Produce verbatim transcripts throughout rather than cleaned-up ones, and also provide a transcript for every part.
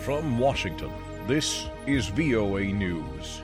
From Washington, this is V O A News.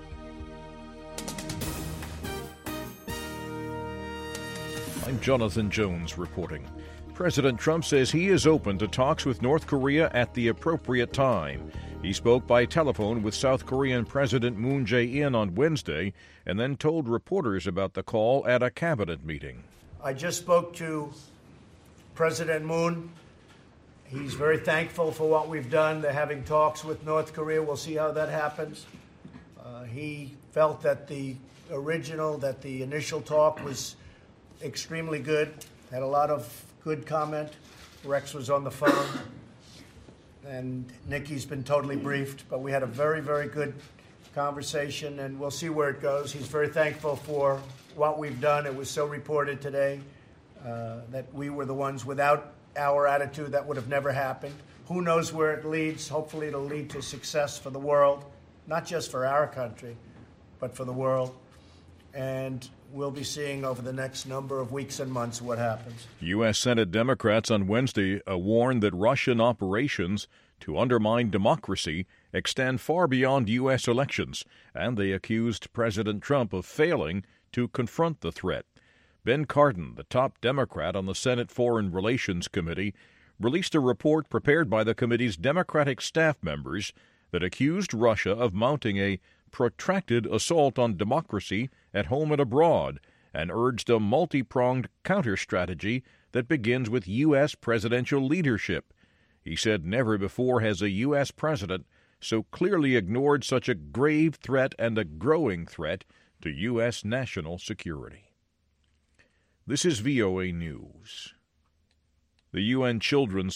I'm Jonathan Jones reporting. President Trump says he is open to talks with North Korea at the appropriate time. He spoke by telephone with South Korean President Moon Jae-in on Wednesday and then told reporters about the call at a cabinet meeting. I just spoke to President Moon. He's very thankful for what we've done. They're having talks with North Korea. We'll see how that happens. Uh, he felt that the original, that the initial talk was extremely good. Had a lot of good comment. Rex was on the phone, and Nikki's been totally briefed. But we had a very, very good conversation, and we'll see where it goes. He's very thankful for what we've done. It was so reported today uh, that we were the ones without our attitude. That would have never happened. Who knows where it leads? Hopefully it'll lead to success for the world, not just for our country, but for the world. And we'll be seeing over the next number of weeks and months what happens. U S. Senate Democrats on Wednesday warned that Russian operations to undermine democracy extend far beyond U S elections, and they accused President Trump of failing to confront the threat. Ben Cardin, the top Democrat on the Senate Foreign Relations Committee, released a report prepared by the committee's Democratic staff members that accused Russia of mounting a protracted assault on democracy at home and abroad and urged a multi-pronged counter-strategy that begins with U S presidential leadership. He said never before has a U S president so clearly ignored such a grave threat and a growing threat to U S national security. This is V O A News. The U N Children's